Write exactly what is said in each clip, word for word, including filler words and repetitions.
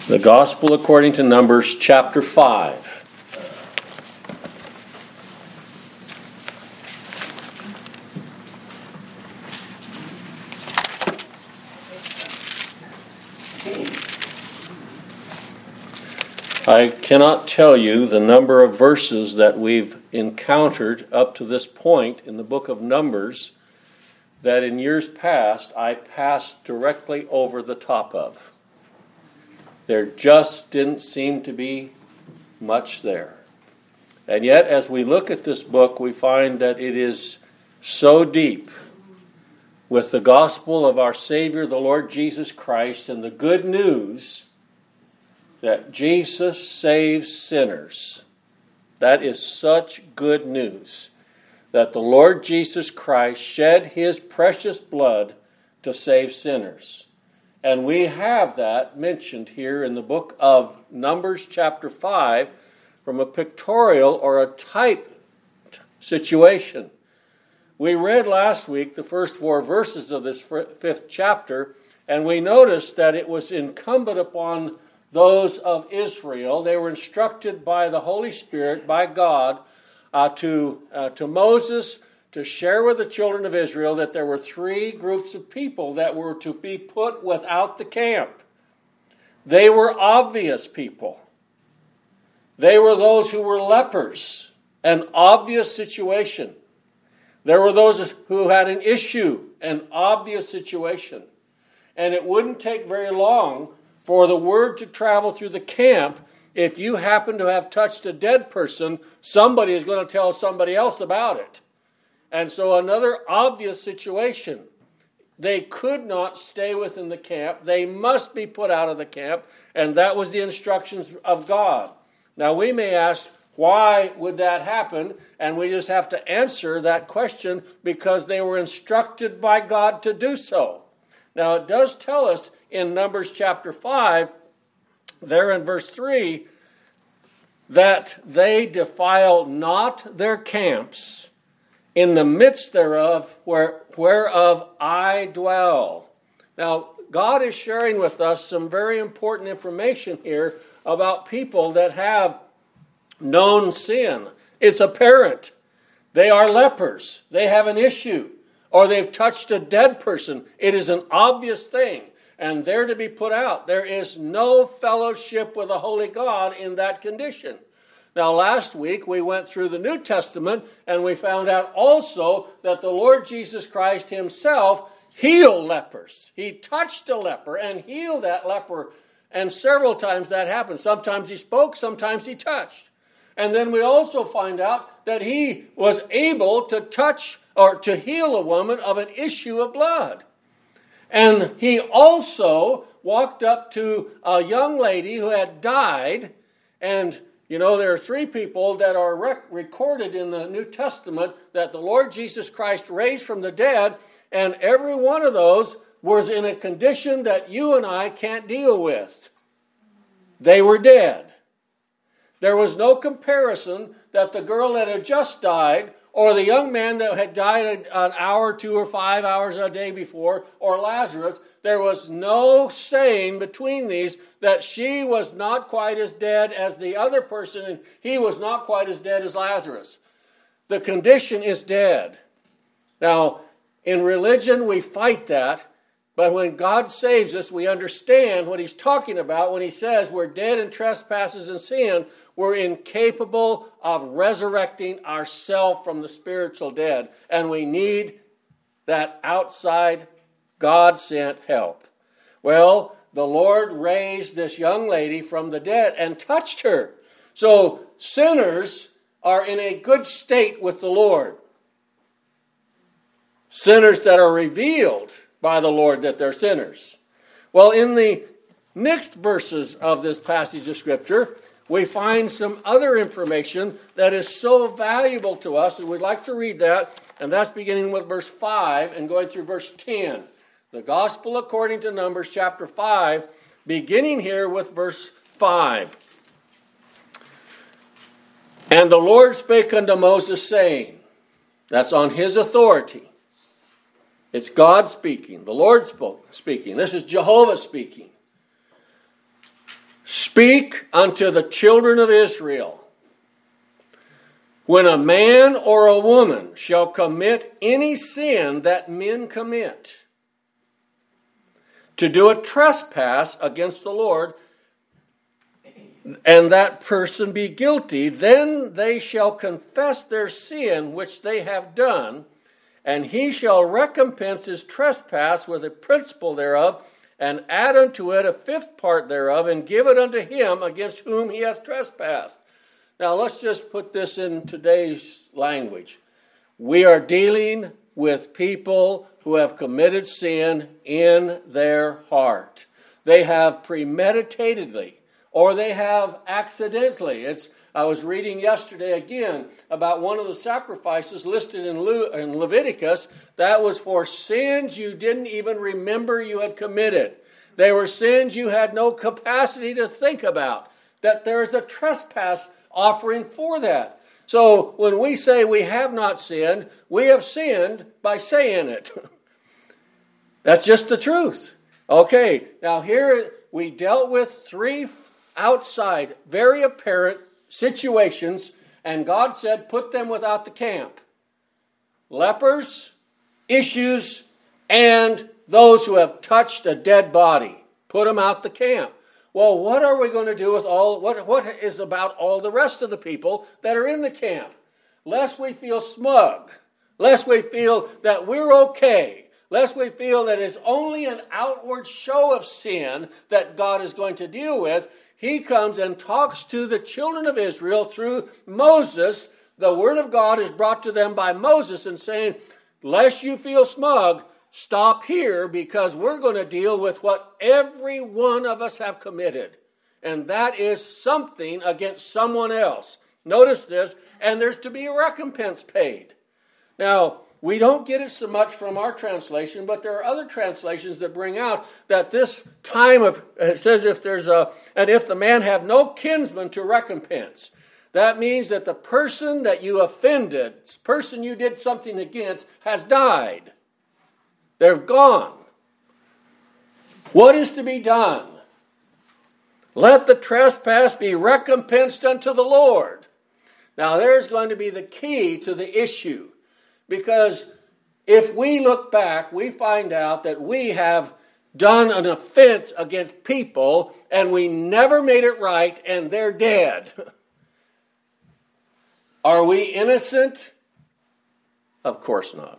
The Gospel according to Numbers chapter five. I cannot tell you the number of verses that we've encountered up to this point in the book of Numbers that in years past I passed directly over the top of. There just didn't seem to be much there. And yet, as we look at this book, we find that it is so deep with the gospel of our Savior, the Lord Jesus Christ, and the good news that Jesus saves sinners. That is such good news, that the Lord Jesus Christ shed his precious blood to save sinners. And we have that mentioned here in the book of Numbers chapter five from a pictorial or a type situation. We read last week the first four verses of this fifth chapter, and we noticed that it was incumbent upon those of Israel. They were instructed by the Holy Spirit, by God, uh, to, uh, to Moses, to share with the children of Israel that there were three groups of people that were to be put without the camp. They were obvious people. They were those who were lepers, an obvious situation. There were those who had an issue, an obvious situation. And it wouldn't take very long for the word to travel through the camp. If you happen to have touched a dead person, somebody is going to tell somebody else about it. And so another obvious situation. They could not stay within the camp. They must be put out of the camp. And that was the instructions of God. Now we may ask, why would that happen? And we just have to answer that question because they were instructed by God to do so. Now it does tell us in Numbers chapter five, there in verse three, that they defile not their camps in the midst thereof, where, whereof I dwell. Now, God is sharing with us some very important information here about people that have known sin. It's apparent. They are lepers. They have an issue. Or they've touched a dead person. It is an obvious thing. And they're to be put out. There is no fellowship with a holy God in that condition. Now, last week we went through the New Testament and we found out also that the Lord Jesus Christ himself healed lepers. He touched a leper and healed that leper. And several times that happened. Sometimes he spoke, sometimes he touched. And then we also find out that he was able to touch or to heal a woman of an issue of blood. And he also walked up to a young lady who had died. And, you know, there are three people that are rec- recorded in the New Testament that the Lord Jesus Christ raised from the dead. And every one of those was in a condition that you and I can't deal with. They were dead. There was no comparison that the girl that had just died or the young man that had died an hour, two or five hours a day before, or Lazarus, there was no saying between these that she was not quite as dead as the other person, and he was not quite as dead as Lazarus. The condition is dead. Now, in religion, we fight that, but when God saves us, we understand what he's talking about when he says we're dead in trespasses and sin. We're incapable of resurrecting ourselves from the spiritual dead. And we need that outside God-sent help. Well, the Lord raised this young lady from the dead and touched her. So sinners are in a good state with the Lord. Sinners that are revealed by the Lord that they're sinners. Well, in the next verses of this passage of Scripture, we find some other information that is so valuable to us, and we'd like to read that, and that's beginning with verse five and going through verse ten. The Gospel according to Numbers chapter five, beginning here with verse five. And the Lord spake unto Moses, saying, that's on his authority. It's God speaking. The Lord spoke, speaking. This is Jehovah speaking. Speak unto the children of Israel. When a man or a woman shall commit any sin that men commit, to do a trespass against the Lord, and that person be guilty, then they shall confess their sin which they have done, and he shall recompense his trespass with a principal thereof, and add unto it a fifth part thereof, and give it unto him against whom he hath trespassed. Now let's just put this in today's language. We are dealing with people who have committed sin in their heart. They have premeditatedly, or they have accidentally. It's, I was reading yesterday again about one of the sacrifices listed in, Le, in Leviticus that was for sins you didn't even remember you had committed. They were sins you had no capacity to think about, that there is a trespass offering for that. So when we say we have not sinned, we have sinned by saying it. That's just the truth. Okay, now here we dealt with three outside, very apparent situations, and God said, put them without the camp. Lepers, issues, and those who have touched a dead body. Put them out the camp. Well, what are we going to do with all, what, what is about all the rest of the people that are in the camp? Lest we feel smug, lest we feel that we're okay, lest we feel that it's only an outward show of sin that God is going to deal with, he comes and talks to the children of Israel through Moses. The word of God is brought to them by Moses and saying, lest you feel smug, stop here because we're going to deal with what every one of us have committed. And that is something against someone else. Notice this, and there's to be a recompense paid. Now, we don't get it so much from our translation, but there are other translations that bring out that this time of, it says if there's a, and if the man have no kinsman to recompense. That means that the person that you offended, person you did something against, has died. They're gone. What is to be done? Let the trespass be recompensed unto the Lord. Now there's going to be the key to the issue. Because if we look back, we find out that we have done an offense against people and we never made it right and they're dead. Are we innocent? Of course not.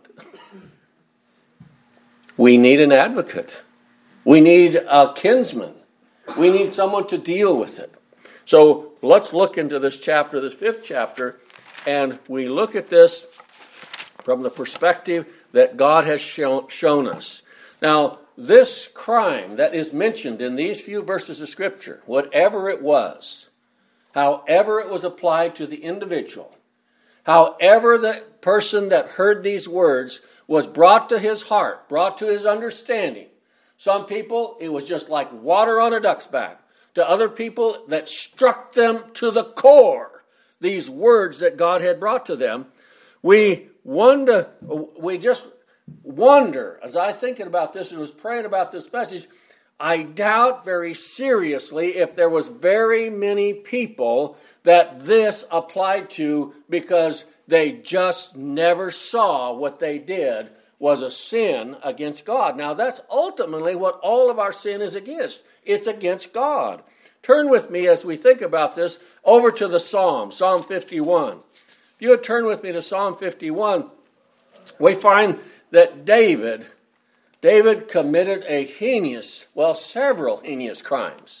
We need an advocate. We need a kinsman. We need someone to deal with it. So let's look into this chapter, this fifth chapter, and we look at this from the perspective that God has shown, shown us. Now, this crime that is mentioned in these few verses of Scripture, whatever it was, however it was applied to the individual, however the person that heard these words was brought to his heart, brought to his understanding. Some people, it was just like water on a duck's back. To other people, that struck them to the core, these words that God had brought to them. We wonder, we just wonder, as I thinking about this and was praying about this message, I doubt very seriously if there was very many people that this applied to because they just never saw what they did was a sin against God. Now that's ultimately what all of our sin is against. It's against God. Turn with me as we think about this over to the Psalm, Psalm fifty-one. If you would turn with me to Psalm fifty-one, we find that David, David committed a heinous, well, several heinous crimes.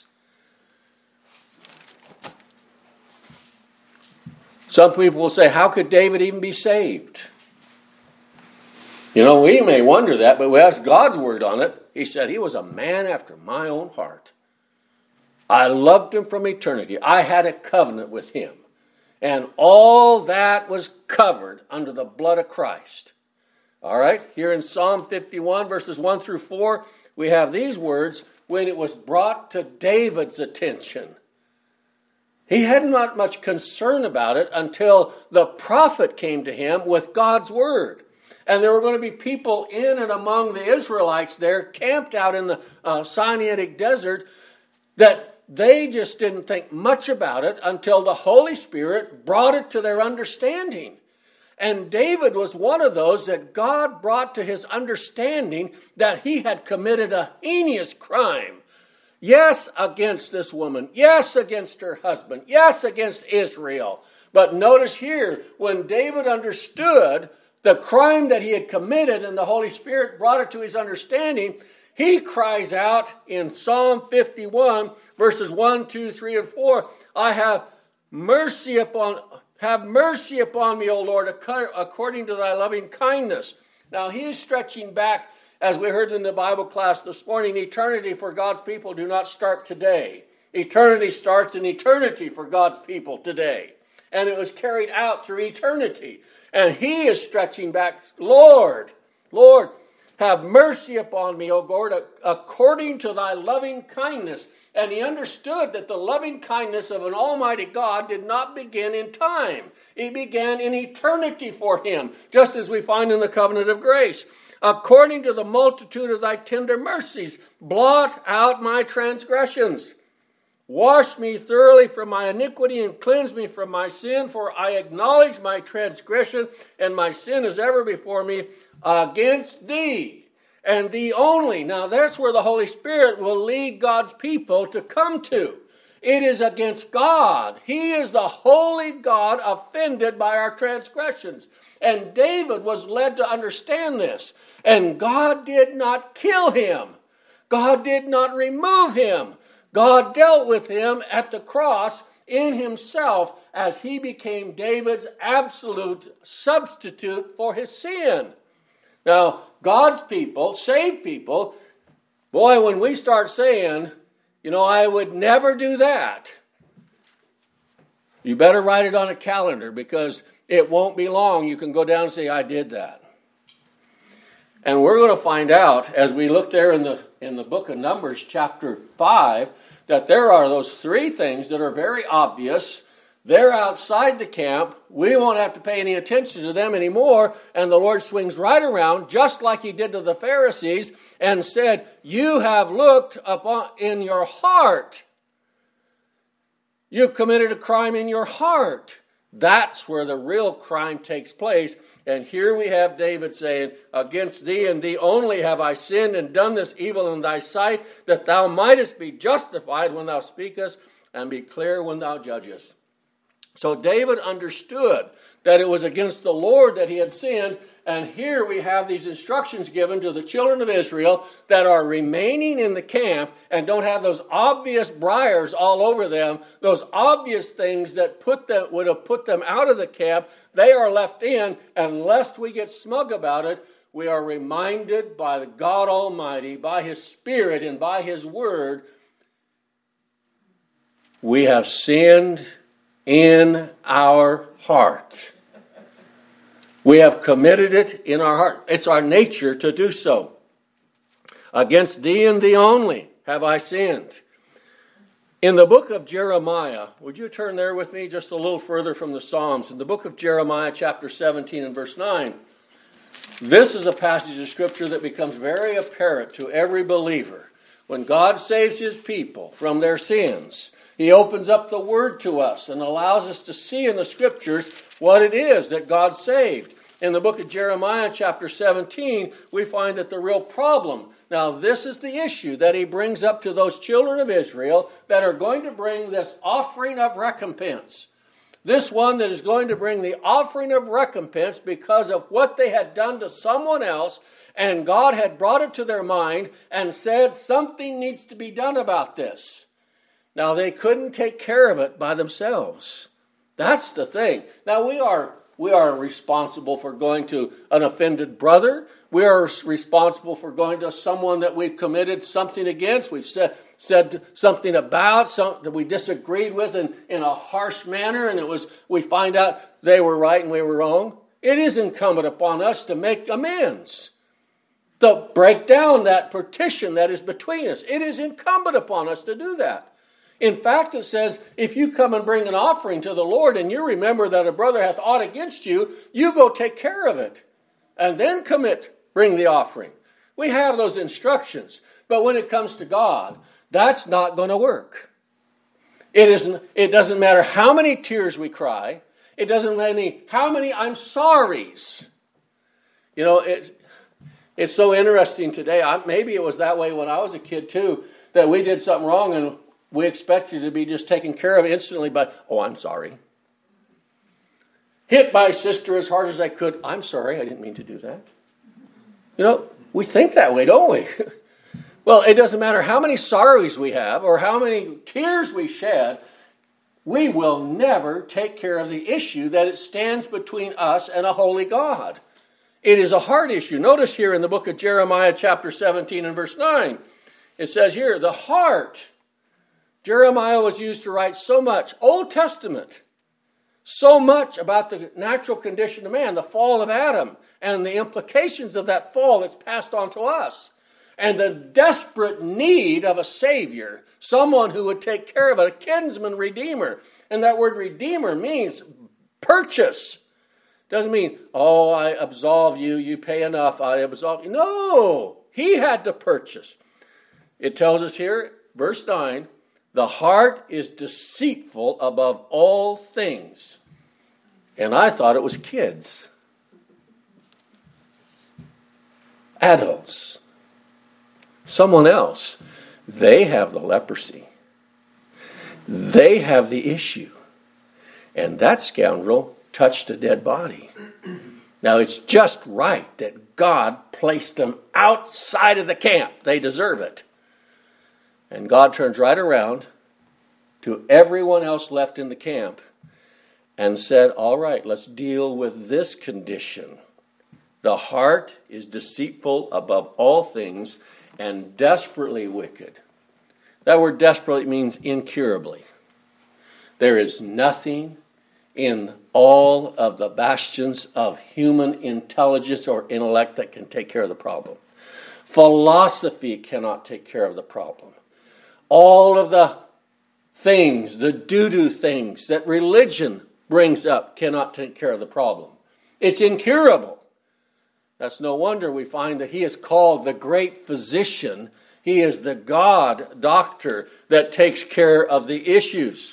Some people will say, how could David even be saved? You know, we may wonder that, but we have God's word on it. He said he was a man after my own heart. I loved him from eternity. I had a covenant with him. And all that was covered under the blood of Christ. All right, here in Psalm fifty-one, verses one through four, we have these words, when it was brought to David's attention. He had not much concern about it until the prophet came to him with God's word. And there were going to be people in and among the Israelites there, camped out in the uh, Sinaitic desert, that they just didn't think much about it until the Holy Spirit brought it to their understanding. And David was one of those that God brought to his understanding that he had committed a heinous crime. Yes, against this woman. Yes, against her husband. Yes, against Israel. But notice here, when David understood the crime that he had committed and the Holy Spirit brought it to his understanding, he cries out in Psalm fifty-one, verses one, two, three, and four, I have mercy upon, have mercy upon me, O Lord, according to thy loving kindness. Now he is stretching back, as we heard in the Bible class this morning, eternity for God's people do not start today. Eternity starts in eternity for God's people today. And it was carried out through eternity. And he is stretching back, Lord, Lord, have mercy upon me, O Lord, according to thy loving kindness. And he understood that the loving kindness of an almighty God did not begin in time. It began in eternity for him, just as we find in the covenant of grace. According to the multitude of thy tender mercies, blot out my transgressions. Wash me thoroughly from my iniquity and cleanse me from my sin, for I acknowledge my transgression, and my sin is ever before me against thee, and thee only. Now that's where the Holy Spirit will lead God's people to come to. It is against God. He is the holy God offended by our transgressions. And David was led to understand this. And God did not kill him. God did not remove him. God dealt with him at the cross in himself as he became David's absolute substitute for his sin. Now, God's people, saved people, boy, when we start saying, you know, I would never do that, you better write it on a calendar, because it won't be long. You can go down and say, I did that. And we're going to find out, as we look there in the in the book of Numbers, chapter five, that there are those three things that are very obvious. They're outside the camp. We won't have to pay any attention to them anymore. And the Lord swings right around, just like he did to the Pharisees, and said, you have looked upon in your heart. You've committed a crime in your heart. That's where the real crime takes place. And here we have David saying, against thee and thee only have I sinned and done this evil in thy sight, that thou mightest be justified when thou speakest and be clear when thou judgest. So David understood that it was against the Lord that he had sinned. And here we have these instructions given to the children of Israel that are remaining in the camp and don't have those obvious briars all over them, those obvious things that put them, would have put them out of the camp. They are left in, and lest we get smug about it, we are reminded by the God Almighty, by his Spirit and by his Word, we have sinned in our heart. We have committed it in our heart. It's our nature to do so. Against thee and thee only have I sinned. In the book of Jeremiah, would you turn there with me just a little further from the Psalms? In the book of Jeremiah, chapter seventeen and verse nine, this is a passage of Scripture that becomes very apparent to every believer. When God saves his people from their sins, he opens up the Word to us and allows us to see in the Scriptures what it is that God saved. In the book of Jeremiah, chapter seventeen, we find that the real problem, now this is the issue that he brings up to those children of Israel that are going to bring this offering of recompense. This one that is going to bring the offering of recompense because of what they had done to someone else, and God had brought it to their mind and said something needs to be done about this. Now, they couldn't take care of it by themselves. That's the thing. Now, we are we are responsible for going to an offended brother. We are responsible for going to someone that we've committed something against. We've said, said something about, something that we disagreed with in, in a harsh manner, and it was we find out they were right and we were wrong. It is incumbent upon us to make amends, to break down that partition that is between us. It is incumbent upon us to do that. In fact, it says, if you come and bring an offering to the Lord and you remember that a brother hath aught against you, you go take care of it and then commit, bring the offering. We have those instructions. But when it comes to God, that's not going to work. It isn't, it doesn't matter how many tears we cry. It doesn't matter how many I'm sorries. You know, it's, it's so interesting today. I, maybe it was that way when I was a kid too, that we did something wrong and we expected to be just taken care of instantly by, oh, I'm sorry. Hit my sister as hard as I could. I'm sorry, I didn't mean to do that. You know, we think that way, don't we? Well, it doesn't matter how many sorrows we have or how many tears we shed, we will never take care of the issue that it stands between us and a holy God. It is a heart issue. Notice here in the book of Jeremiah chapter seventeen and verse nine, it says here, the heart. Jeremiah was used to write so much Old Testament, so much about the natural condition of man, the fall of Adam, and the implications of that fall that's passed on to us. And the desperate need of a Savior, someone who would take care of it, a kinsman redeemer. And that word redeemer means purchase. Doesn't mean, oh, I absolve you, you pay enough, I absolve you. No, he had to purchase. It tells us here, verse nine, the heart is deceitful above all things. And I thought it was kids. Adults. Someone else. They have the leprosy. They have the issue. And that scoundrel touched a dead body. Now it's just right that God placed them outside of the camp. They deserve it. And God turns right around to everyone else left in the camp and said, all right, let's deal with this condition. The heart is deceitful above all things and desperately wicked. That word desperately means incurably. There is nothing in all of the bastions of human intelligence or intellect that can take care of the problem. Philosophy cannot take care of the problem. All of the things, the doo-doo things that religion brings up cannot take care of the problem. It's incurable. That's no wonder we find that he is called the great physician. He is the God doctor that takes care of the issues.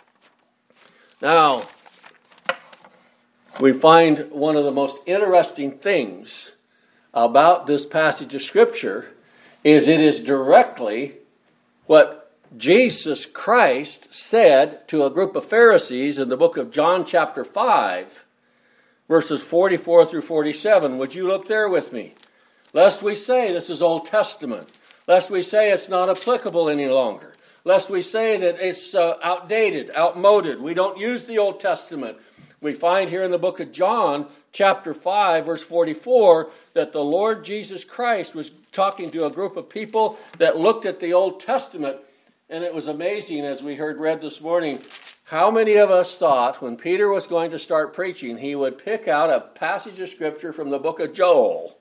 Now, we find one of the most interesting things about this passage of Scripture is it is directly what Jesus Christ said to a group of Pharisees in the book of John chapter five, verses forty-four through forty-seven. Would you look there with me? Lest we say this is Old Testament. Lest we say it's not applicable any longer. Lest we say that it's uh, outdated, outmoded. We don't use the Old Testament. We find here in the book of John, chapter five, verse forty-four, that the Lord Jesus Christ was talking to a group of people that looked at the Old Testament, and it was amazing, as we heard read this morning, how many of us thought when Peter was going to start preaching, he would pick out a passage of Scripture from the book of Joel.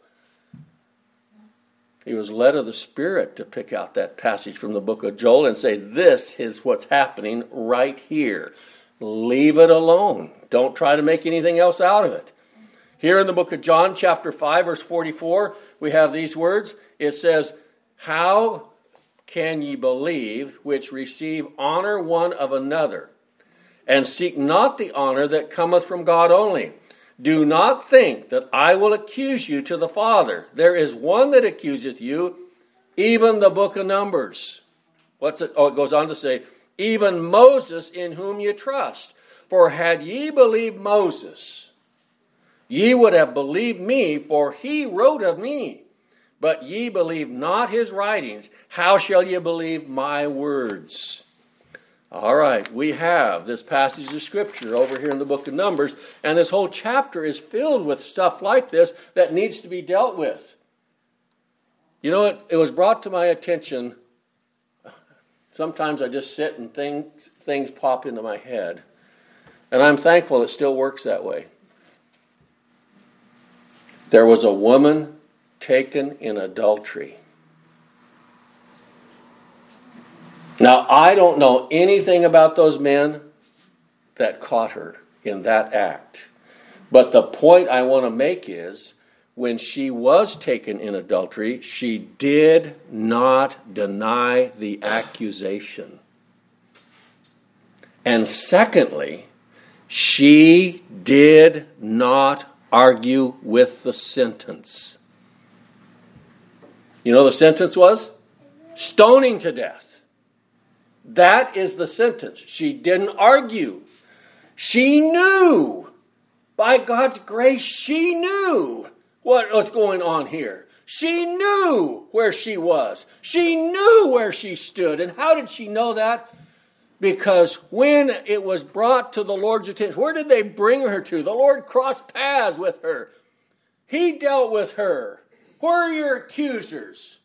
He was led of the Spirit to pick out that passage from the book of Joel and say, this is what's happening right here. Leave it alone. Don't try to make anything else out of it. Here in the book of John, chapter five, verse forty-four, we have these words. It says, how can ye believe which receive honor one of another, and seek not the honor that cometh from God only? Do not think that I will accuse you to the Father. There is one that accuseth you, even the book of Numbers. What's it? Oh, it goes on to say, even Moses in whom ye trust. For had ye believed Moses, ye would have believed me, for he wrote of me. But ye believe not his writings. How shall ye believe my words? All right, we have this passage of Scripture over here in the book of Numbers, and this whole chapter is filled with stuff like this that needs to be dealt with. You know what? It was brought to my attention. Sometimes I just sit and things, things pop into my head. And I'm thankful it still works that way. There was a woman taken in adultery. Now, I don't know anything about those men that caught her in that act. But the point I want to make is, when she was taken in adultery, she did not deny the accusation. And secondly, she did not argue with the sentence. You know the sentence was? Stoning to death. That is the sentence. She didn't argue. She knew. By God's grace, she knew what was going on here. She knew where she was. She knew where she stood. And how did she know that? Because when it was brought to the Lord's attention, where did they bring her to? The Lord crossed paths with her. He dealt with her. Where are your accusers?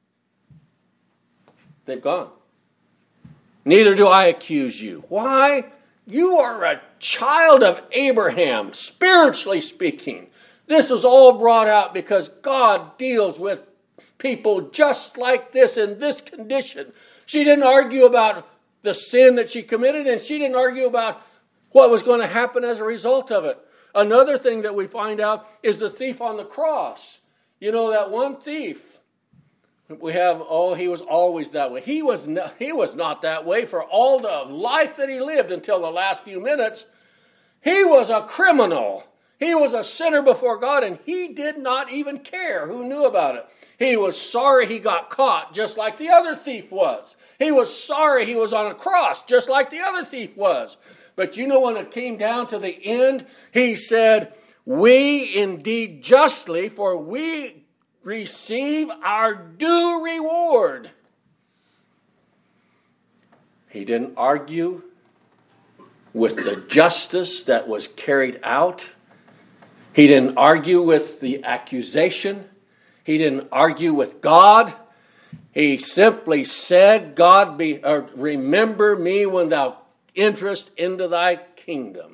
They've gone. Neither do I accuse you. Why? You are a child of Abraham, spiritually speaking. This is all brought out because God deals with people just like this in this condition. She didn't argue about the sin that she committed, and she didn't argue about what was going to happen as a result of it. Another thing that we find out is the thief on the cross. You know, that one thief, we have, oh, he was always that way. He was not, he was not that way for all the life that he lived until the last few minutes. He was a criminal. He was a sinner before God, and he did not even care who knew about it. He was sorry he got caught, just like the other thief was. He was sorry he was on a cross, just like the other thief was. But you know, when it came down to the end, he said, we indeed justly, for we receive our due reward. He didn't argue with the justice that was carried out. He didn't argue with the accusation. He didn't argue with God. He simply said, God, be, or remember me when thou enterest into thy kingdom.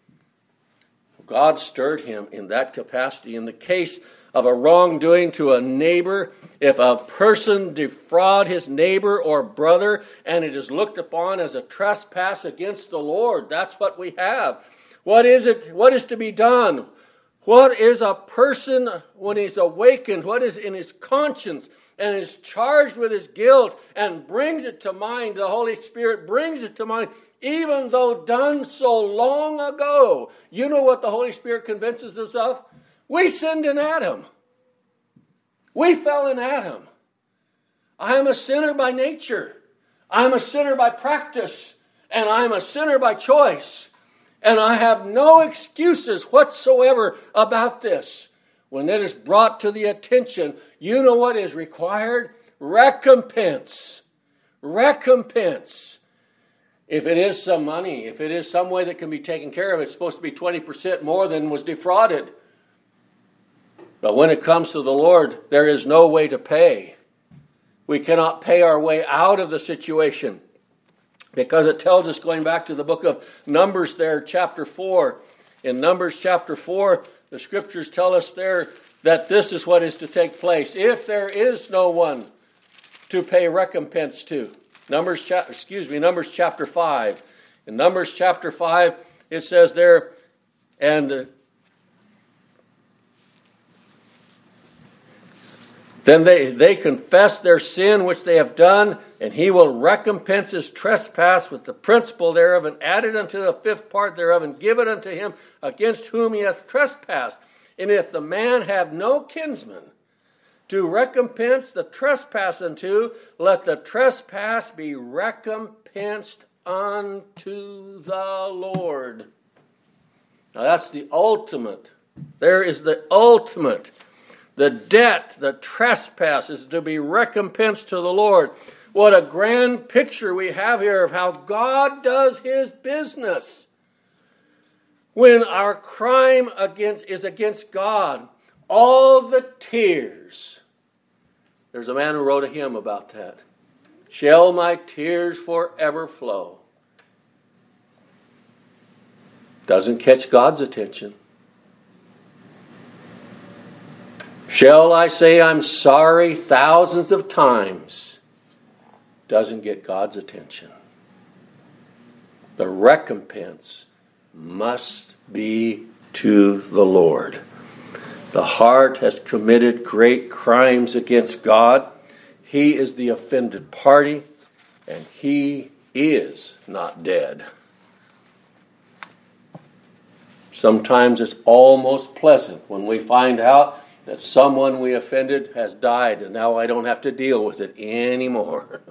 God stirred him in that capacity. In the case of a wrongdoing to a neighbor, if a person defraud his neighbor or brother and it is looked upon as a trespass against the Lord, that's what we have. What is it? What is to be done? What is a person when he's awakened? What is in his conscience and is charged with his guilt and brings it to mind? The Holy Spirit brings it to mind, even though done so long ago. You know what the Holy Spirit convinces us of? We sinned in Adam. We fell in Adam. I am a sinner by nature. I am a sinner by practice. And I am a sinner by choice. And I have no excuses whatsoever about this. When it is brought to the attention, you know what is required? Recompense. Recompense. If it is some money, if it is some way that can be taken care of, it's supposed to be twenty percent more than was defrauded. But when it comes to the Lord, there is no way to pay. We cannot pay our way out of the situation. Because it tells us, going back to the book of Numbers there, chapter four. In Numbers chapter four, the scriptures tell us there that this is what is to take place. If there is no one to pay recompense to. Numbers, cha- excuse me, Numbers chapter five. In Numbers chapter five, it says there, and uh, then they, they confess their sin which they have done, and he will recompense his trespass with the principal thereof, and add it unto the fifth part thereof, and give it unto him against whom he hath trespassed. And if the man have no kinsman to recompense the trespass unto, let the trespass be recompensed unto the Lord. Now that's the ultimate. There is the ultimate. The debt, the trespass is to be recompensed to the Lord. What a grand picture we have here of how God does his business. When our crime against is against God, all the tears. There's a man who wrote a hymn about that. Shall my tears forever flow? Doesn't catch God's attention. Shall I say I'm sorry thousands of times? Doesn't get God's attention. The recompense must be to the Lord. The heart has committed great crimes against God. He is the offended party, and he is not dead. Sometimes it's almost pleasant when we find out that someone we offended has died and now I don't have to deal with it anymore.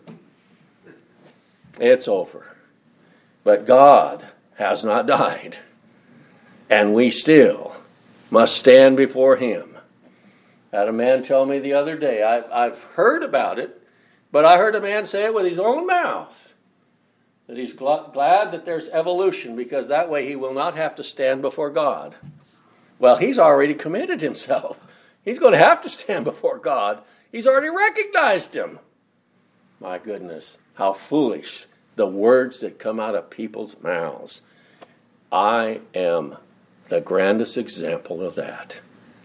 It's over. But God has not died, and we still must stand before Him. I had a man tell me the other day, I, I've heard about it, but I heard a man say it with his own mouth, that he's gl- glad that there's evolution, because that way he will not have to stand before God. Well, he's already committed himself. He's going to have to stand before God. He's already recognized Him. My goodness, how foolish the words that come out of people's mouths. I am the grandest example of that.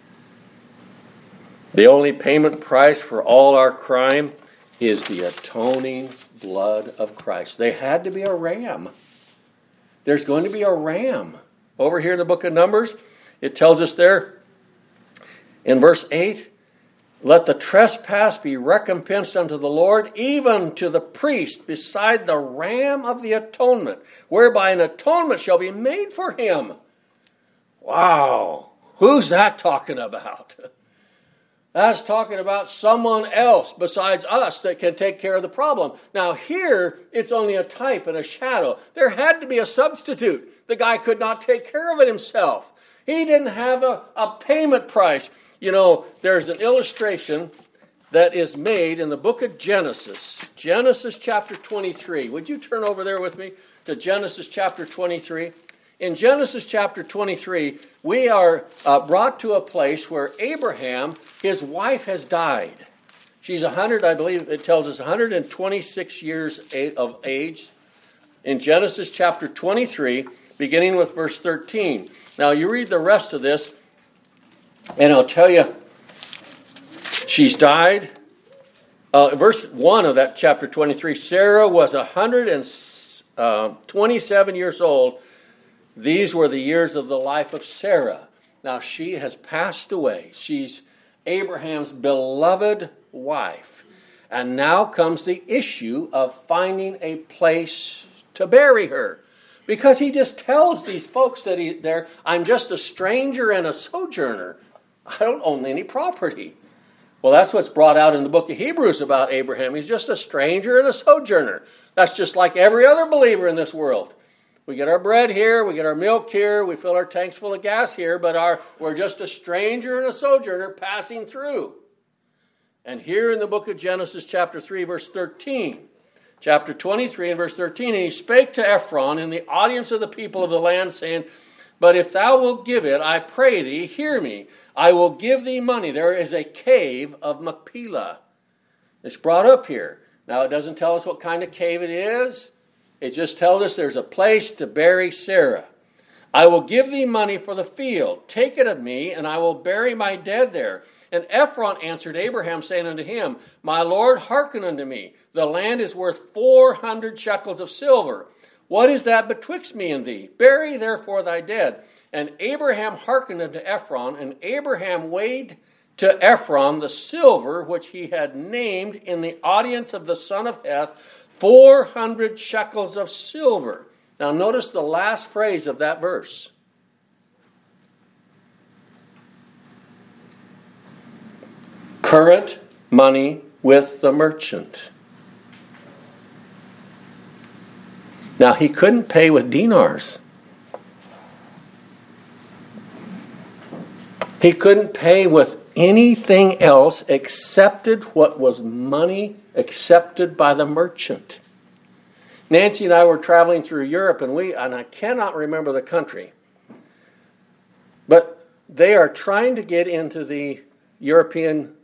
The only payment price for all our crime is the atoning blood of Christ. There had to be a ram. There's going to be a ram. Over here in the book of Numbers, it tells us there in verse eight, let the trespass be recompensed unto the Lord, even to the priest, beside the ram of the atonement, whereby an atonement shall be made for him. Wow, who's that talking about? That's talking about someone else besides us that can take care of the problem. Now here, it's only a type and a shadow. There had to be a substitute. The guy could not take care of it himself. He didn't have a, a payment price. You know, there's an illustration that is made in the book of Genesis. Genesis chapter twenty-three. Would you turn over there with me to Genesis chapter twenty-three? In Genesis chapter twenty-three, we are uh, brought to a place where Abraham, his wife, has died. She's one hundred, I believe it tells us, one hundred twenty-six years of age. In Genesis chapter twenty-three, beginning with verse thirteen. Now, you read the rest of this, and I'll tell you, she's died. Uh, verse one of that chapter twenty-three, Sarah was one hundred twenty-seven years old. These were the years of the life of Sarah. Now, she has passed away. She's Abraham's beloved wife. And now comes the issue of finding a place to bury her. Because he just tells these folks that he, they're, I'm just a stranger and a sojourner. I don't own any property. Well, that's what's brought out in the book of Hebrews about Abraham. He's just a stranger and a sojourner. That's just like every other believer in this world. We get our bread here, we get our milk here, we fill our tanks full of gas here, but our, we're just a stranger and a sojourner passing through. And here in the book of Genesis chapter three, verse thirteen, chapter twenty-three and verse thirteen, and he spake to Ephron in the audience of the people of the land, saying, but if thou wilt give it, I pray thee, hear me, I will give thee money. There is a cave of Machpelah. It's brought up here. Now, it doesn't tell us what kind of cave it is. It just tells us there's a place to bury Sarah. I will give thee money for the field. Take it of me, and I will bury my dead there. And Ephron answered Abraham, saying unto him, my Lord, hearken unto me. The land is worth four hundred shekels of silver. What is that betwixt me and thee? Bury therefore thy dead. And Abraham hearkened unto Ephron, and Abraham weighed to Ephron the silver which he had named in the audience of the son of Heth, four hundred shekels of silver. Now notice the last phrase of that verse. Current money with the merchant. Now he couldn't pay with dinars. He couldn't pay with anything else excepted what was money accepted by the merchant. Nancy and I were traveling through Europe, and we and I cannot remember the country, but they are trying to get into the European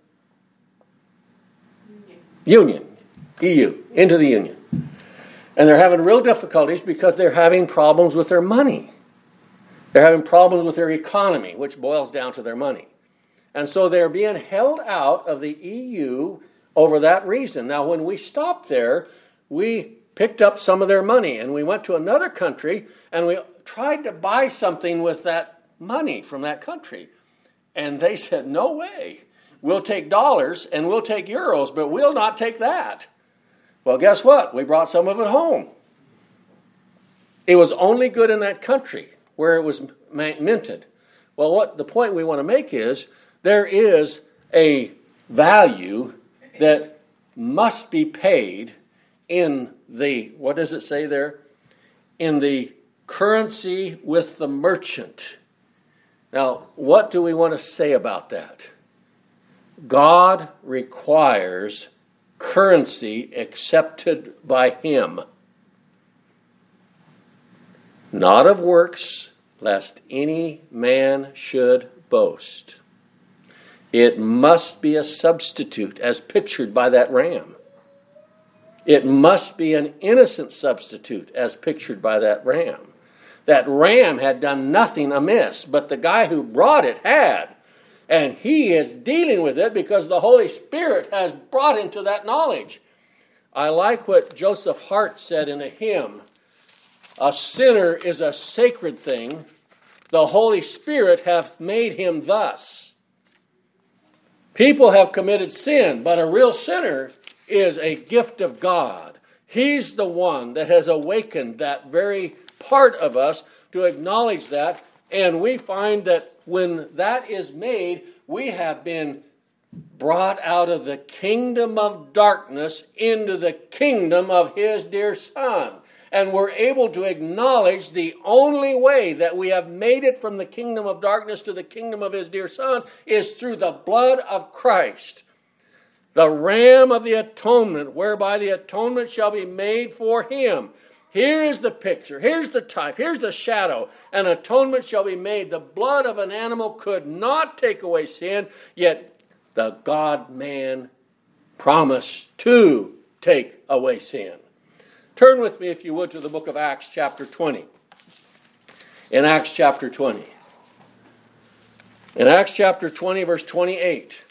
Union, E U, into the Union. And they're having real difficulties because they're having problems with their money. They're having problems with their economy, which boils down to their money. And so they're being held out of the E U over that reason. Now, when we stopped there, we picked up some of their money, and we went to another country, and we tried to buy something with that money from that country. And they said, no way. We'll take dollars, and we'll take euros, but we'll not take that. Well, guess what? We brought some of it home. It was only good in that country where it was minted. Well, what the point we want to make is there is a value that must be paid in the, what does it say there? In the currency with the merchant. Now, what do we want to say about that? God requires currency accepted by him, not of works, lest any man should boast. It must be a substitute, as pictured by that ram. It must be an innocent substitute, as pictured by that ram. That ram had done nothing amiss, but the guy who brought it had. And he is dealing with it because the Holy Spirit has brought him to that knowledge. I like what Joseph Hart said in a hymn. A sinner is a sacred thing. The Holy Spirit hath made him thus. People have committed sin, but a real sinner is a gift of God. He's the one that has awakened that very part of us to acknowledge that. And we find that when that is made, we have been brought out of the kingdom of darkness into the kingdom of his dear Son. And we're able to acknowledge the only way that we have made it from the kingdom of darkness to the kingdom of his dear Son is through the blood of Christ. The ram of the atonement, whereby the atonement shall be made for him. Here is the picture. Here's the type. Here's the shadow. An atonement shall be made. The blood of an animal could not take away sin, yet the God-man promised to take away sin. Turn with me, if you would, to the book of Acts chapter twenty. In Acts chapter twenty. In Acts chapter twenty, verse twenty-eight.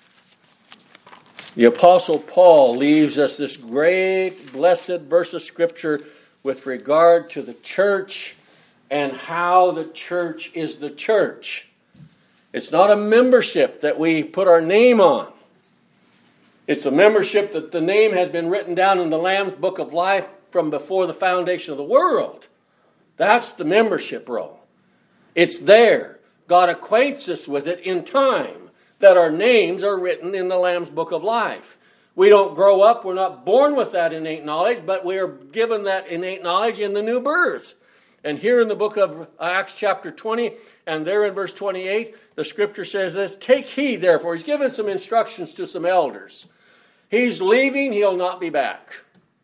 The Apostle Paul leaves us this great, blessed verse of Scripture with regard to the church and how the church is the church. It's not a membership that we put our name on. It's a membership that the name has been written down in the Lamb's Book of Life from before the foundation of the world. That's the membership roll. It's there. God acquaints us with it in time, that our names are written in the Lamb's Book of Life. We don't grow up, we're not born with that innate knowledge, but we are given that innate knowledge in the new birth. And here in the book of Acts chapter twenty, and there in verse twenty-eight, the scripture says this, take heed therefore. He's given some instructions to some elders. He's leaving, he'll not be back.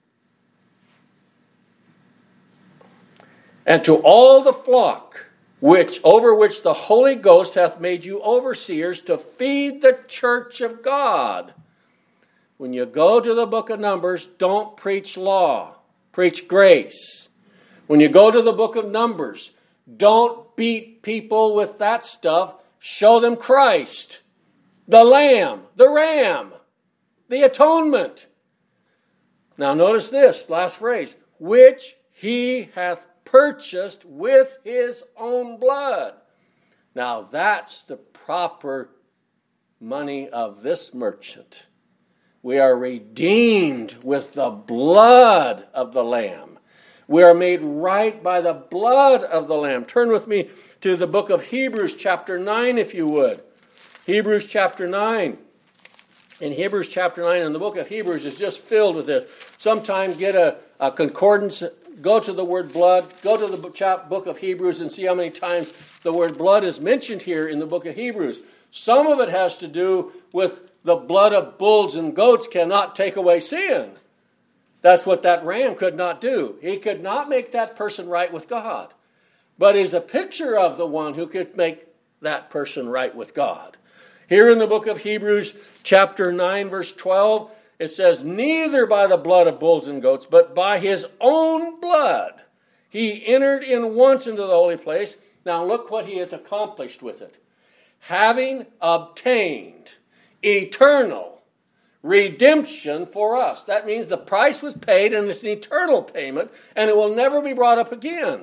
And to all the flock, which over which the Holy Ghost hath made you overseers to feed the church of God. When you go to the book of Numbers, don't preach law. Preach grace. When you go to the book of Numbers, don't beat people with that stuff. Show them Christ, the Lamb, the Ram, the atonement. Now notice this, last phrase, which he hath purchased with his own blood. Now that's the proper money of this merchant. We are redeemed with the blood of the Lamb. We are made right by the blood of the Lamb. Turn with me to the book of Hebrews chapter nine, if you would. Hebrews chapter nine. In Hebrews chapter nine, and the book of Hebrews is just filled with this. Sometime get a, a concordance, go to the word blood, go to the book of Hebrews and see how many times the word blood is mentioned here in the book of Hebrews. Some of it has to do with the blood of bulls and goats cannot take away sin. That's what that ram could not do. He could not make that person right with God. But is a picture of the one who could make that person right with God. Here in the book of Hebrews, chapter nine, verse twelve, it says, neither by the blood of bulls and goats, but by his own blood, he entered in once into the holy place. Now look what he has accomplished with it. Having obtained eternal redemption for us. That means the price was paid and it's an eternal payment and it will never be brought up again.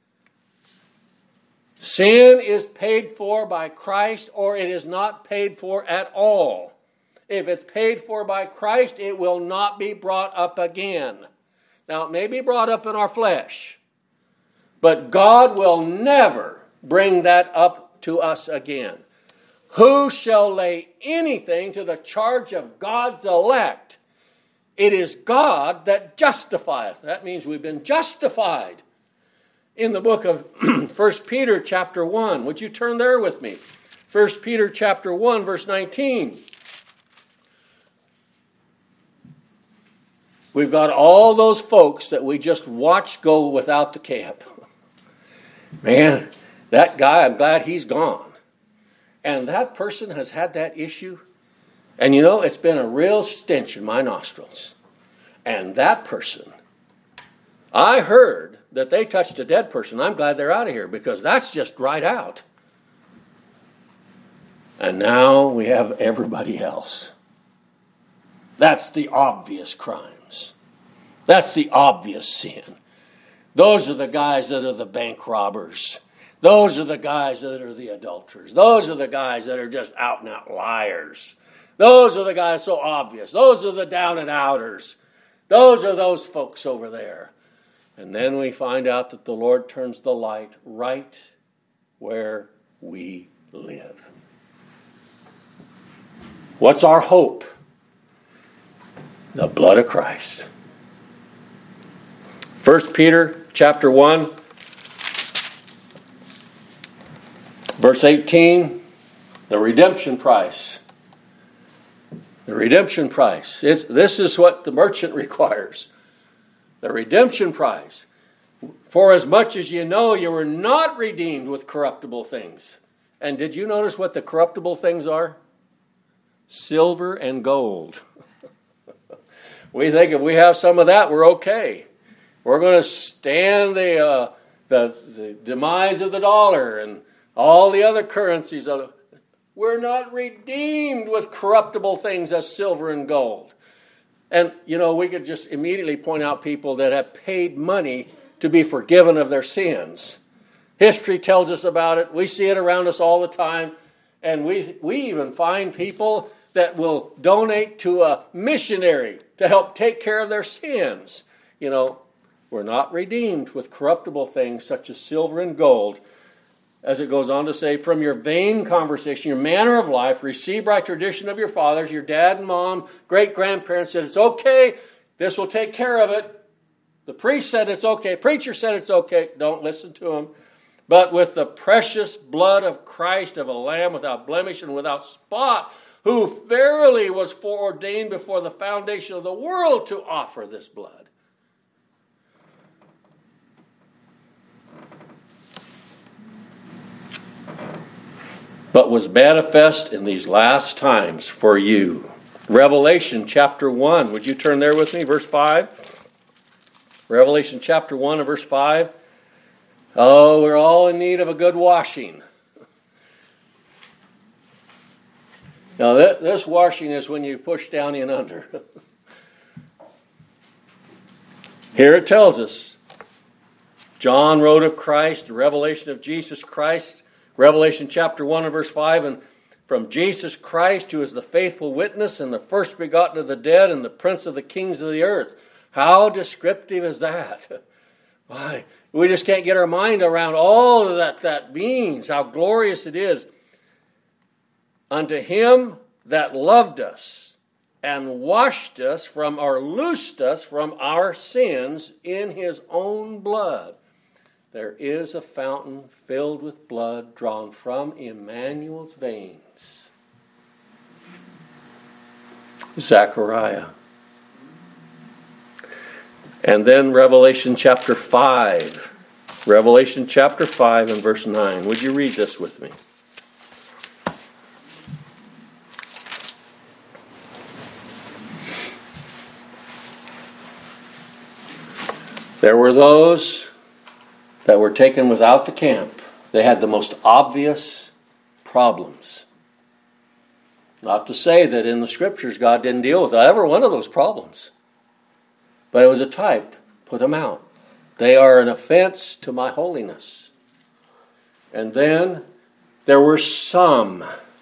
Sin is paid for by Christ or it is not paid for at all. If it's paid for by Christ, it will not be brought up again. Now, it may be brought up in our flesh, but God will never bring that up to us again. Who shall lay anything to the charge of God's elect? It is God that justifieth. That means we've been justified. In the book of First Peter chapter one, would you turn there with me? First Peter chapter one, verse nineteen. We've got all those folks that we just watched go without the camp. Man, that guy, I'm glad he's gone. And that person has had that issue. And you know, it's been a real stench in my nostrils. And that person, I heard that they touched a dead person. I'm glad they're out of here because that's just right out. And now we have everybody else. That's the obvious crimes. That's the obvious sin. Those are the guys that are the bank robbers. Those are the guys that are the adulterers. Those are the guys that are just out and out liars. Those are the guys so obvious. Those are the down and outers. Those are those folks over there. And then we find out that the Lord turns the light right where we live. What's our hope? The blood of Christ. First Peter chapter one, verse eighteen, the redemption price. The redemption price. It's, this is what the merchant requires. The redemption price. For as much as you know you were not redeemed with corruptible things. And did you notice what the corruptible things are? Silver and gold. We think if we have some of that, we're okay. We're going to stand the, uh, the, the demise of the dollar and all the other currencies. Of, we're not redeemed with corruptible things as silver and gold. And, you know, we could just immediately point out people that have paid money to be forgiven of their sins. History tells us about it. We see it around us all the time. And we we even find people that will donate to a missionary to help take care of their sins. You know, we're not redeemed with corruptible things such as silver and gold. As it goes on to say, from your vain conversation, your manner of life, received by tradition of your fathers, your dad and mom, great-grandparents said, it's okay, this will take care of it. The priest said it's okay, preacher said it's okay, don't listen to him. But with the precious blood of Christ, of a lamb without blemish and without spot, who verily was foreordained before the foundation of the world to offer this blood. But was manifest in these last times for you. Revelation chapter one. Would you turn there with me? Verse five. Revelation chapter one and verse five. Oh, we're all in need of a good washing. Now, this washing is when you push down in under. Here it tells us, John wrote of Christ, the revelation of Jesus Christ, Revelation chapter one and verse five, and from Jesus Christ, who is the faithful witness and the first begotten of the dead and the prince of the kings of the earth. How descriptive is that? Why, we just can't get our mind around all of that that means, how glorious it is. Unto him that loved us and washed us from, or loosed us from our sins in his own blood. There is a fountain filled with blood drawn from Emmanuel's veins. Zechariah. And then Revelation chapter five. Revelation chapter five and verse nine. Would you read this with me? There were those that were taken without the camp. They had the most obvious problems. Not to say that in the scriptures God didn't deal with every one of those problems. But it was a type. Put them out. They are an offense to my holiness. And then there were some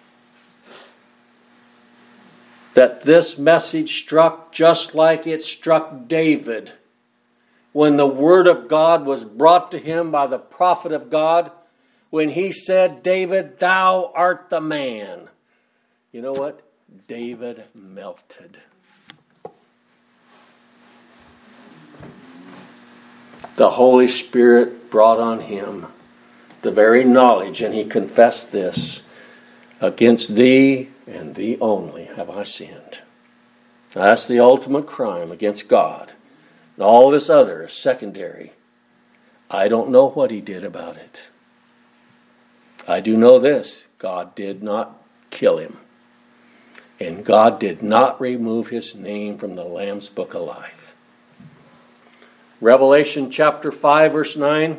that this message struck just like it struck David. When the word of God was brought to him by the prophet of God, when he said, David, thou art the man. You know what? David melted. The Holy Spirit brought on him the very knowledge, and he confessed this, against thee and thee only have I sinned. Now, that's the ultimate crime against God. And all this other is secondary. I don't know what he did about it. I do know this. God did not kill him. And God did not remove his name from the Lamb's Book of Life. Revelation chapter five, verse nine.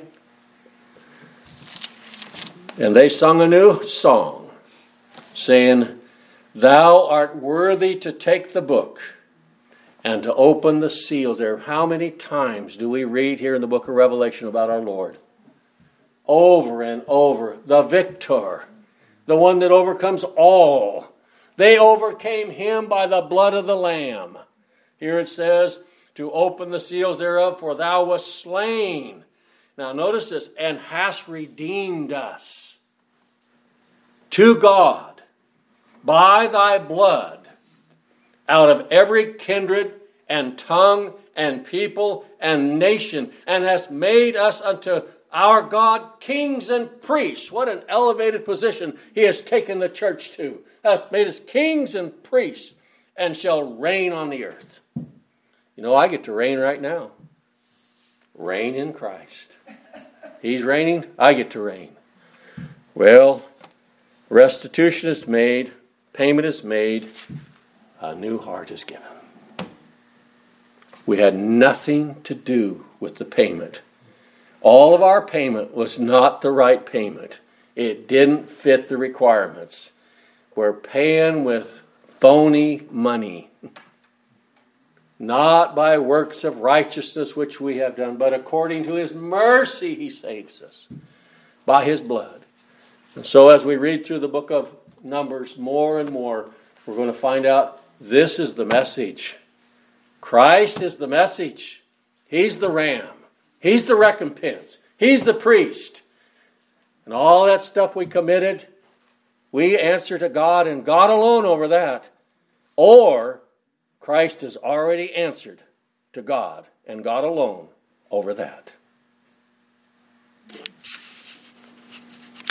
And they sung a new song, saying, Thou art worthy to take the book and to open the seals. There, how many times do we read here in the book of Revelation about our Lord? Over and over. The victor, the one that overcomes all. They overcame him by the blood of the Lamb. Here it says, to open the seals thereof, for thou wast slain. Now notice this, and hast redeemed us to God by thy blood out of every kindred and tongue and people and nation, and hast made us unto our God kings and priests. What an elevated position he has taken the church to. Hath made us kings and priests, and shall reign on the earth. You know, I get to reign right now. Reign in Christ. He's reigning, I get to reign. Well, restitution is made, payment is made, a new heart is given. We had nothing to do with the payment. All of our payment was not the right payment. It didn't fit the requirements. We're paying with phony money. Not by works of righteousness which we have done, but according to his mercy he saves us by his blood. And so as we read through the book of Numbers more and more, we're going to find out this is the message. Christ is the message. He's the ram. He's the recompense. He's the priest. And all that stuff we committed, we answer to God and God alone over that. Or Christ has already answered to God and God alone over that.